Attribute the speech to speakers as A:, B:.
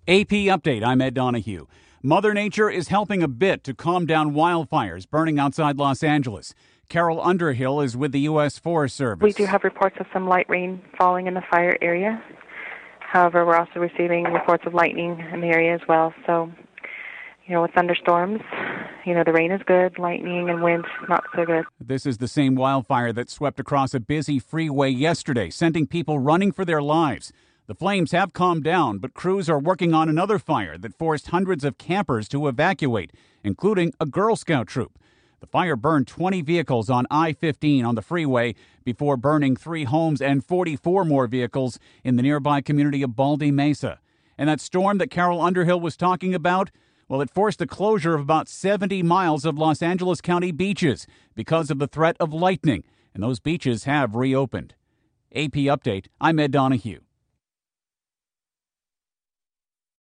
A: AP Update, I'm Ed Donahue. Mother Nature is helping a bit to calm down wildfires burning outside Los Angeles. Carol Underhill is with the U.S. Forest Service.
B: We do have reports of some light rain falling in the fire area. However, we're also receiving reports of lightning in the area as well. So, with thunderstorms, the rain is good, lightning and wind not so good.
A: This is the same wildfire that swept across a busy freeway yesterday, sending people running for their lives. The flames have calmed down, but crews are working on another fire that forced hundreds of campers to evacuate, including a Girl Scout troop. The fire burned 20 vehicles on I-15 on the freeway before burning 3 homes and 44 more vehicles in the nearby community of Baldy Mesa. And that storm that Carol Underhill was talking about, well, it forced the closure of about 70 miles of Los Angeles County beaches because of the threat of lightning, and those beaches have reopened. AP Update, I'm Ed Donahue.